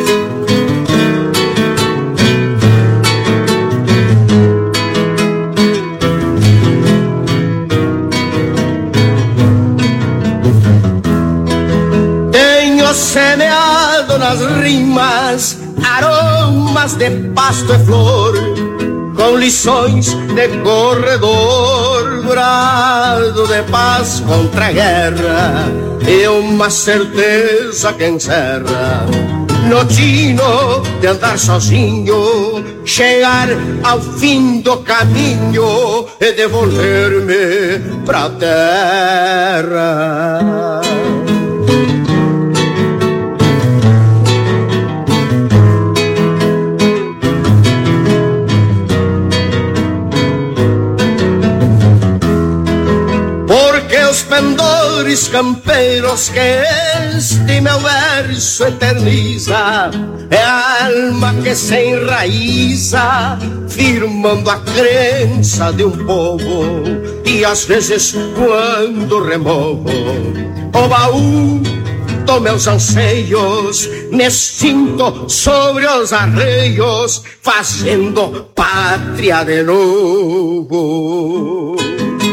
L: Tenho semeado nas rimas aromas de pasto e flor, com lições de corredor, brado de paz contra a guerra, e uma certeza que encerra no tino de andar sozinho, chegar ao fim do caminho e devolver-me pra terra. Os pendores campeiros que este meu verso eterniza é a alma que se enraiza, firmando a crença de um povo. E às vezes quando removo o baú dos meus anseios, me extinto sobre os arreios, fazendo pátria de novo.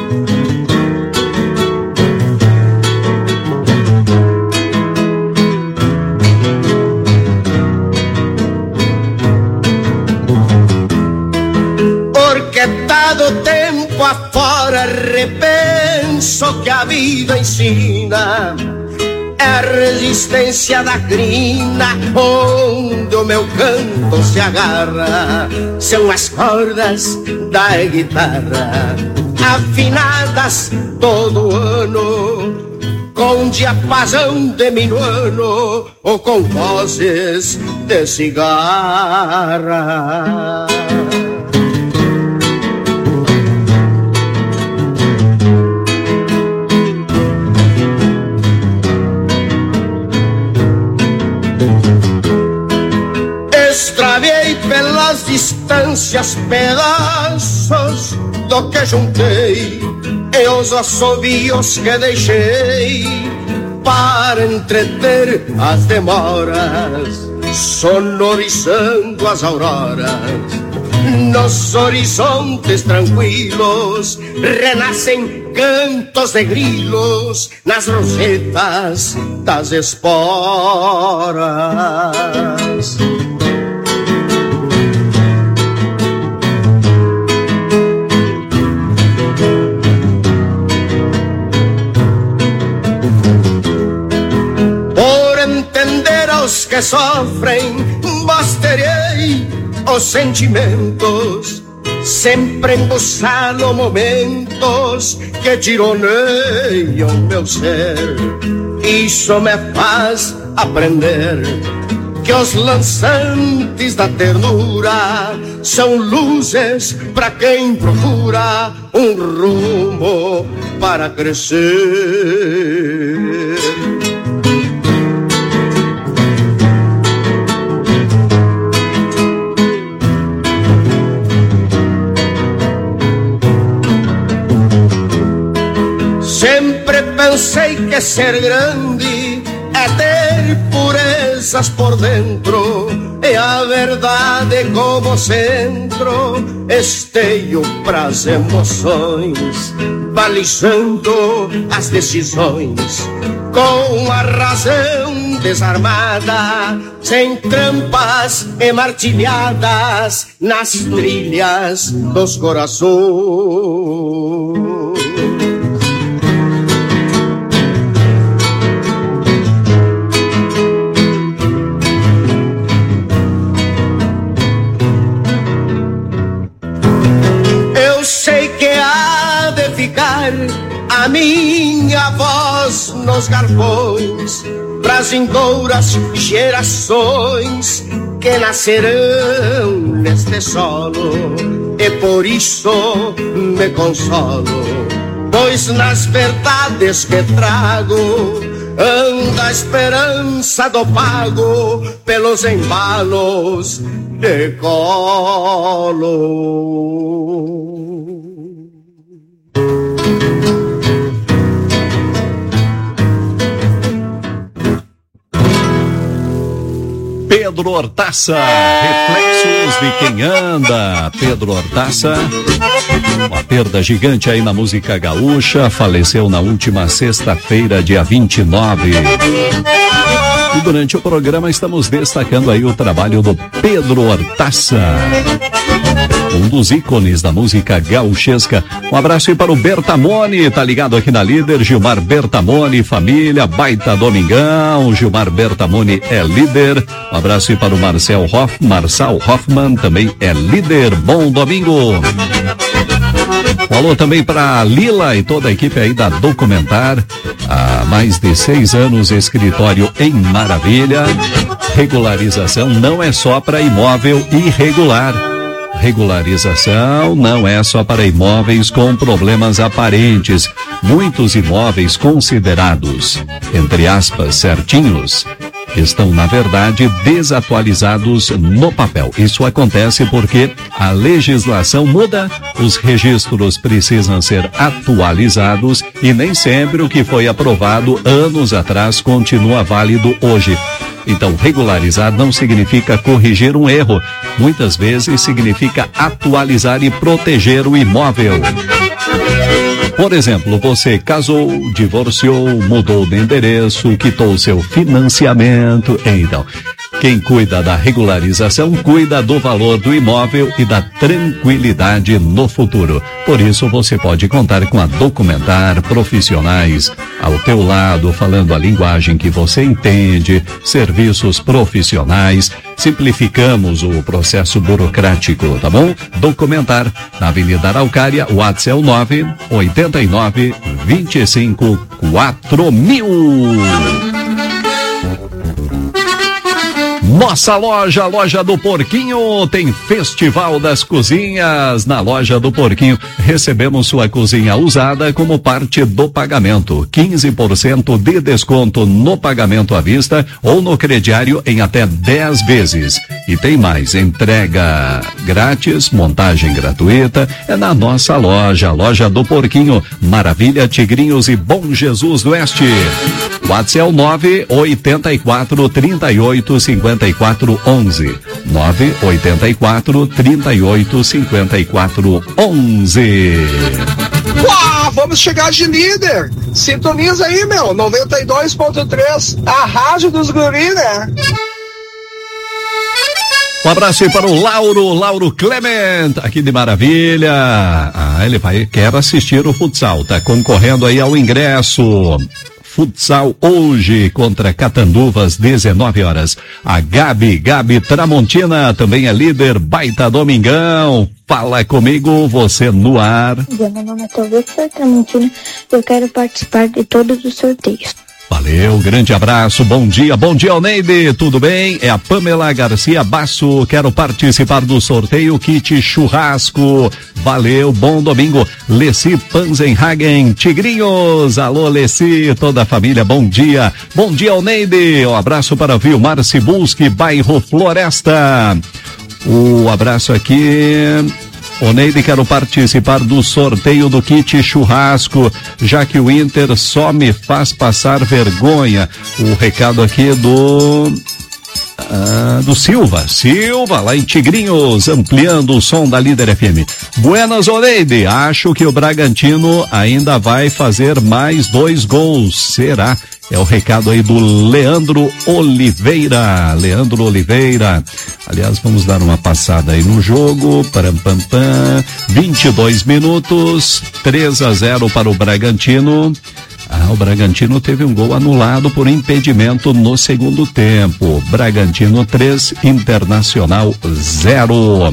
L: Dado tempo afora, repenso que a vida ensina
Q: é a resistência da crina, onde o meu canto se agarra. São as cordas da guitarra, afinadas todo ano, com diapasão de minuano ou com vozes de cigarra. Extraviei pelas distâncias pedaços do que juntei e os assobios que deixei para entreter as demoras, sonorizando as auroras. Nos horizontes tranquilos renascem cantos de grilos nas rosetas das esporas. Os que sofrem, basterei os sentimentos, sempre embuçado momentos que tironeiam meu ser. Isso me faz aprender que os lançantes da ternura são luzes para quem procura um rumo para crescer. Sempre pensei que ser grande é ter purezas por dentro, e a verdade como centro, esteio pras emoções, balizando as decisões, com a razão desarmada, sem trampas e martilhadas, nas trilhas dos corações. A minha voz nos galpões, pras vindouras gerações que nascerão neste solo, e por isso me consolo, pois nas verdades que trago anda a esperança do pago pelos embalos de colo.
A: Pedro Hortaça, reflexos de quem anda. Pedro Hortaça, uma perda gigante aí na música gaúcha, faleceu na última sexta-feira, dia vinte e nove. E durante o programa estamos destacando aí o trabalho do Pedro Hortaça, um dos ícones da música gauchesca. Um abraço aí para o Bertamoni, tá ligado aqui na Líder, Gilmar Bertamoni, família, baita domingão, Gilmar Bertamoni é líder. Um abraço aí para o Marcel Hoff, Marçal Hoffman, também é líder, bom domingo. Um alô também para Lila e toda a equipe aí da Documentar, há mais de seis anos, escritório em Maravilha. Regularização não é só para imóvel irregular. Regularização não é só para imóveis com problemas aparentes. Muitos imóveis considerados, entre aspas, certinhos, estão, na verdade, desatualizados no papel. Isso acontece porque a legislação muda, os registros precisam ser atualizados e nem sempre o que foi aprovado anos atrás continua válido hoje. Então, regularizar não significa corrigir um erro. Muitas vezes significa atualizar e proteger o imóvel. Por exemplo, você casou, divorciou, mudou de endereço, quitou seu financiamento. Então, Quem cuida da regularização, cuida do valor do imóvel e da tranquilidade no futuro. Por isso, você pode contar com a Documentar, profissionais ao teu lado, falando a linguagem que você entende, serviços profissionais, simplificamos o processo burocrático, tá bom? Documentar, na Avenida Araucária, o WhatsApp é o nove oito nove, dois cinco, quatro mil. Nossa loja, Loja do Porquinho, tem Festival das Cozinhas. Na Loja do Porquinho, recebemos sua cozinha usada como parte do pagamento. quinze por cento de desconto no pagamento à vista ou no crediário em até dez vezes. E tem mais, entrega grátis, montagem gratuita, é na nossa loja, Loja do Porquinho, Maravilha, Tigrinhos e Bom Jesus do Oeste. WhatsApp é o nove oito quatro, três oito, cinco quatro onze. nove oito quatro, três oito, cinco quatro onze.
H: Uau, vamos chegar de líder. Sintoniza aí, meu. noventa e dois ponto três, a rádio dos guri, né?
A: Um abraço aí para o Lauro, Lauro Clement, aqui de Maravilha. Ah, ele vai, quer assistir o futsal, tá concorrendo aí ao ingresso. Futsal hoje contra Catanduvas, dezenove horas. A Gabi, Gabi Tramontina, também é líder, baita domingão. Fala comigo, você no ar.
R: Meu nome é Talvez Tramontina, eu quero participar de todos os sorteios.
A: Valeu, grande abraço, bom dia, bom dia, Neide, tudo bem? É a Pamela Garcia Basso, quero participar do sorteio kit churrasco, valeu, bom domingo. Leci Panzenhagen, Tigrinhos, alô Leci, toda a família, bom dia, bom dia, Neide, um abraço para Vilmar Cibulski, bairro Floresta, o abraço aqui... Ô Neide, quero participar do sorteio do kit churrasco, já que o Inter só me faz passar vergonha. O recado aqui do... Ah, do Silva, Silva, lá em Tigrinhos, ampliando o som da Líder F M. Buenas, Oneide, acho que o Bragantino ainda vai fazer mais dois gols, será? É o recado aí do Leandro Oliveira, Leandro Oliveira. Aliás, vamos dar uma passada aí no jogo, param, pam, pam, vinte e dois minutos, três a zero para o Bragantino. Ah, o Bragantino teve um gol anulado por impedimento no segundo tempo. Bragantino três, Internacional zero.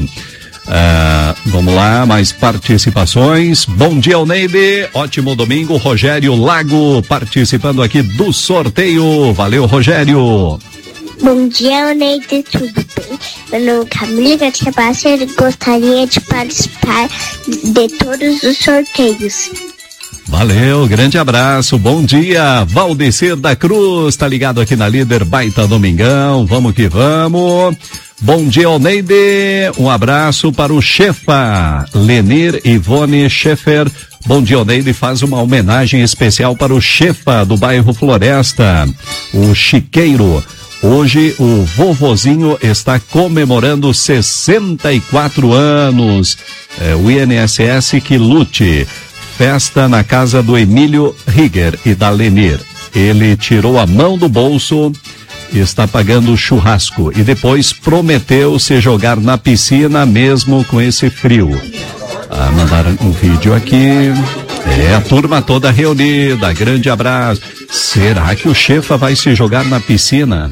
A: Ah, vamos lá, mais participações. Bom dia, Neide. Ótimo domingo, Rogério Lago participando aqui do sorteio. Valeu, Rogério.
R: Bom dia, Neide, tudo bem? Meu nome é Camila Garcia Bassi e gostaria de participar de todos os sorteios.
A: Valeu, grande abraço, bom dia, Valdecir da Cruz, tá ligado aqui na Líder, baita domingão, vamos que vamos. Bom dia, Oneide, um abraço para o Chefa, Lenir Ivone Schaeffer. Bom dia, Oneide, faz uma homenagem especial para o Chefa do bairro Floresta, o Chiqueiro. Hoje o vovozinho está comemorando sessenta e quatro anos, é, o I N S S que lute. Festa na casa do Emílio Rigger e da Lenir. Ele tirou a mão do bolso e está pagando o churrasco e depois prometeu se jogar na piscina mesmo com esse frio. Ah, mandaram um vídeo aqui. É, a turma toda reunida. Grande abraço. Será que o Chefa vai se jogar na piscina?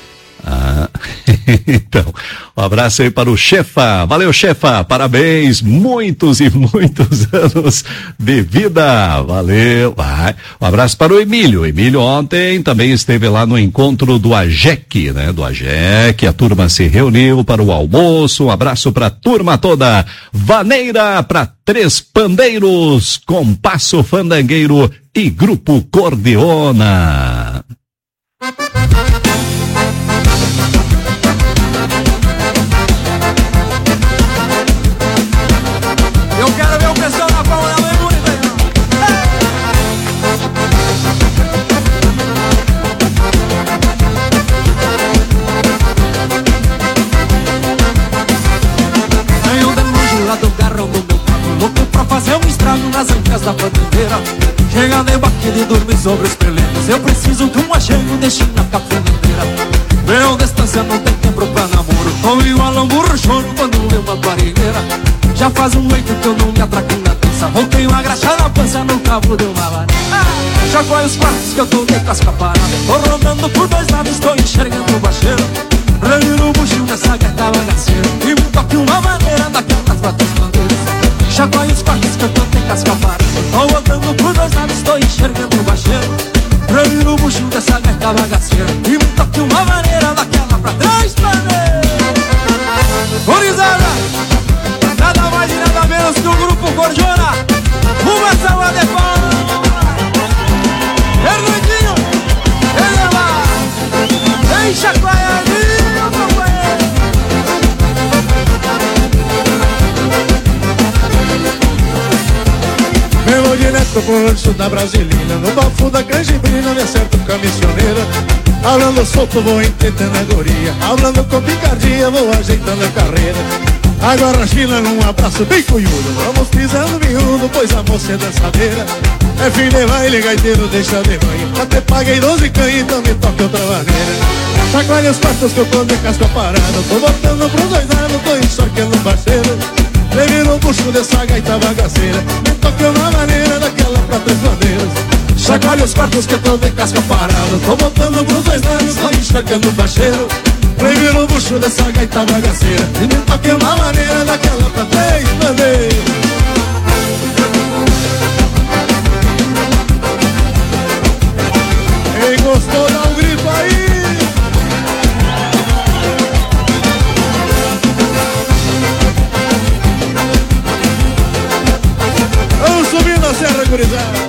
A: Ah, então, um abraço aí para o Chefa, valeu Chefa, parabéns, muitos e muitos anos de vida, valeu, vai. Um abraço para o Emílio, Emílio ontem também esteve lá no encontro do A G E C, né, do A G E C, a turma se reuniu para o almoço, um abraço para a turma toda, vaneira para Três Pandeiros, Compasso Fandangueiro e Grupo Cordeona.
S: Nas ancas da bandeira, chega de baque de dormir sobre os pelenos. Eu preciso de um agente de China cafeneira. Meu destino distância não tem tempo pra namoro. Tô igual um burro choro quando vê uma barrigueira. Já faz um leito que eu não me atraco na dança. Voltei uma graxa na pança no cabo de uma varanda. Já foi os quartos que eu tô de casca parada. Tô rodando por dois lados, tô enxergando o baixeiro. Reviro o buchinho dessa gaita bagaceira e me toque uma maneira daquelas patas bandeiras. Já foi os quartos que eu tô de casca parada. Tô rodando por dois lados, tô enxergando o baixeiro. Reviro o buchinho dessa gaita bagaceira e me toque uma maneira daquela pra trás bandeiras. Gurizada, nada mais e nada menos que o grupo Cordiona. Uma salva de palmas. Fernandinho, ele lá. Vem chacoalhadinho, companheiro.
T: Melodia neto com rancho da Brasilina. No bafo da canjibrina me acerto com a missioneira. Hablando solto vou entendendo a guria. Hablando com picardia vou ajeitando a carreira. Agora China num abraço bem cunhudo. Vamos pisando miúdo, pois a moça é dançadeira. É fim de baile, gaiteiro deixa de manhã. Até paguei doze canhos, então me toque outra maneira. Chacoalha os quartos que eu tô de casca parada. Tô botando pros dois lados, tô enxergando um parceiro. Levei no bucho dessa gaita bagaceira. Me toque uma maneira daquela pra três bandeiras. Chacoalha os quartos que eu tô de casca parada. Tô botando pros dois lados, tô enxergando um parceiro. Levei no bucho dessa gaita bagaceira. E me toque uma maneira daquela pra três bandeiras. Quem gostou, dá um grito aí. Vamos subindo a serra, gurizada.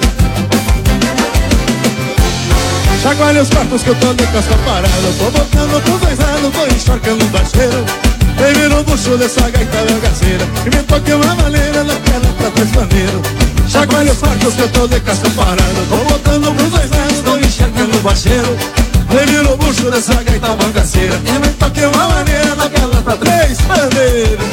T: Chacoalha os quartos que eu tô de casca parada. Tô botando pros dois lados, tô encharcando um baixeiro. Vem vir no bucho dessa gaita bagaceira e me toque uma maneira daquela pra três bandeiras. Chacoalha os quartos que eu tô de casca parada. Tô botando pros dois lados, tô enxergando o baixeiro. Vem vir no bucho dessa gaita bagaceira e me toque uma maneira daquela pra três bandeiras.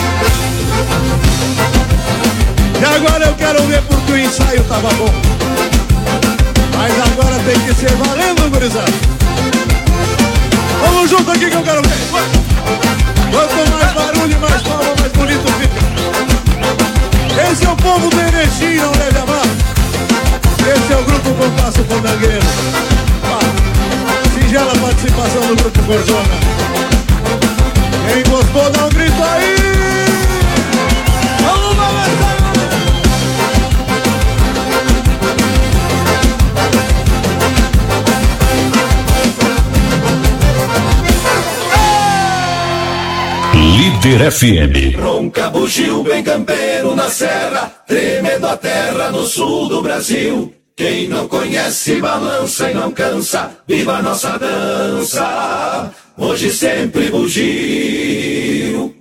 T: E agora eu quero ver porque o ensaio tava bom. Mas agora tem que ser valendo, gurizada. Vamos junto aqui que eu quero ver. Quanto mais barulho, mais palma, mais bonito fica. Esse é o povo do Energia, não deve amar. Esse é o grupo Compasso Fandangueiro. Singela participação do grupo Cordiona. Quem gostou, dá um grito aí. Vamos balançar.
F: Líder F M.
K: Ronca bugio bem campeiro na serra, tremendo a terra no sul do Brasil. Quem não conhece balança e não cansa, viva a nossa dança, hoje sempre bugio.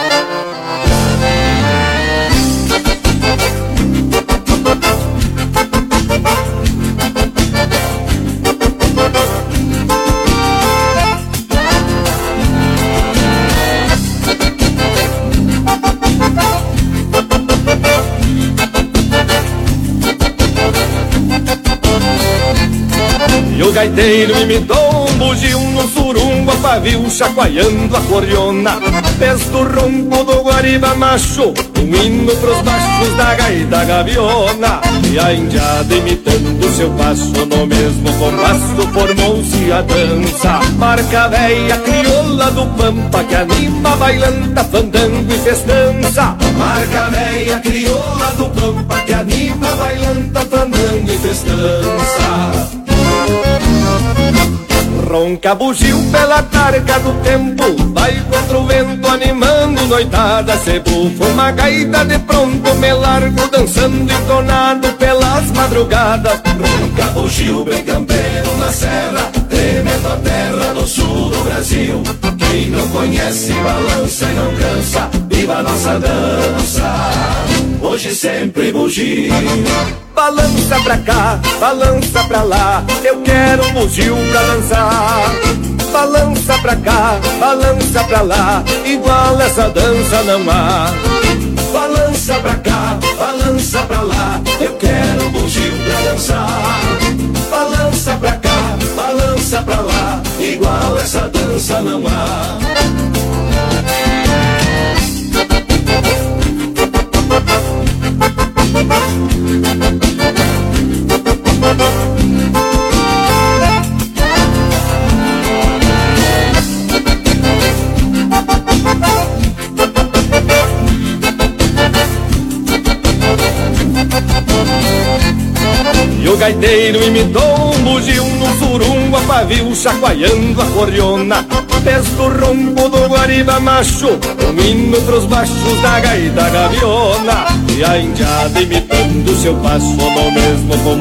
E: E o gaiteiro imitou um bugio no surungo, a pavio chacoalhando a cordiona. Pés do ronco do guariba macho, um hino pros baixos da gaita gaviona. E a indiada imitando seu passo, no mesmo compasso formou-se a dança. Marca véia crioula do pampa que anima, bailanta, fandango e festança. Marca véia crioula do pampa que anima, bailanta, fandango e festança. Ronca bugio pela targa do tempo, vai contra o vento animando noitada. Se bufa uma gaita de pronto, me largo dançando entonado pelas madrugadas. Ronca bugio bem campeiro na serra, tremendo a terra no sul do Brasil. Quem não conhece balança e não cansa, viva a nossa dança, hoje sempre bugio. Balança pra cá, balança pra lá, eu quero um bugio pra dançar. Balança pra cá, balança pra lá, igual essa dança não há. Balança pra cá, balança pra lá, eu quero um bugio pra dançar. Balança pra cá, balança pra lá, igual essa dança
K: conversa não há.
E: E o gaiteiro imitou um bugio num surungo a pavio, chacoalhando a cordiona. Pés do ronco do guariba macho, um hino pros baixos da gaita gaviona. E a indiada imitando seu passo no mesmo